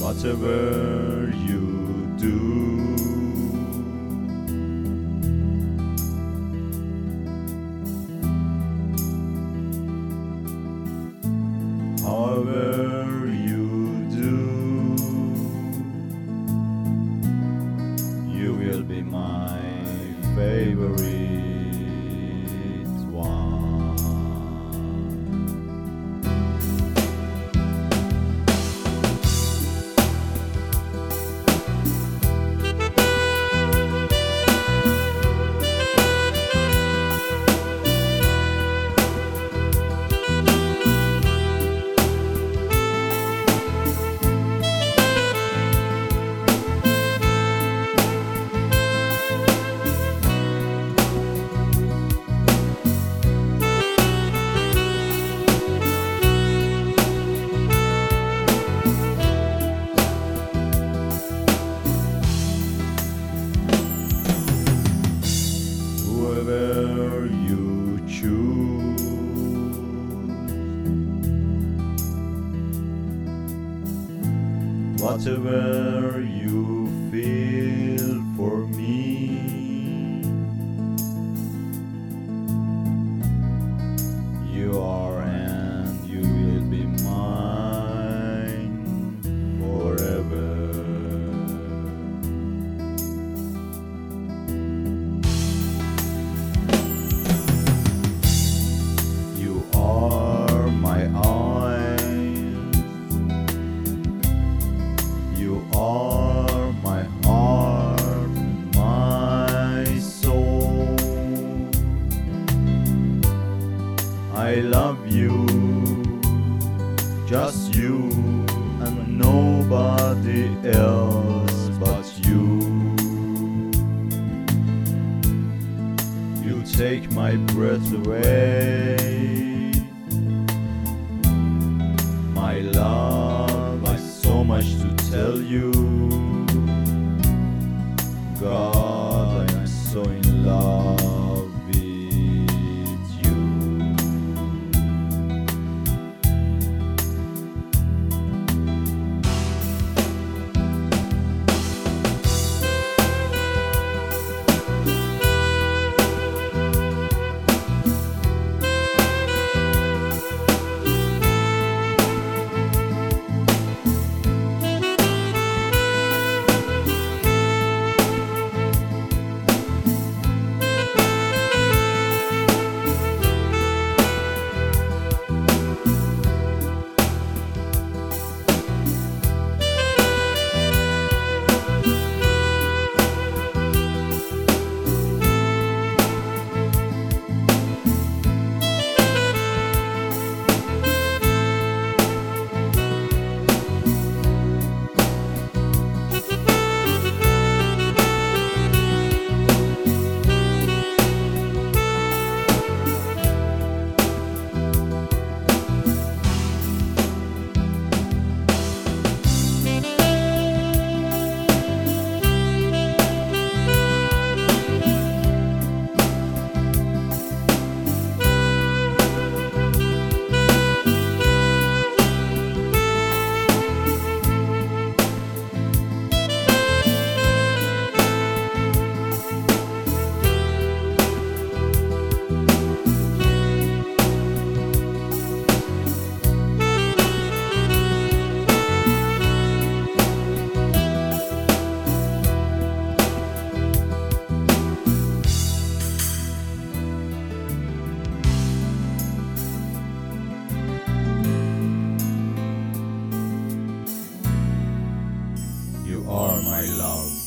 whatever you do. However you do, you will be my favorite one. Whoever you choose, whatever you feel for me, you are and you will be mine forever. You are my eyes, you are my heart, my soul. I love you, just you, and nobody else but you. You take my breath away, my love, I've so much to tell you. God, I'm so in love with you. You are my love.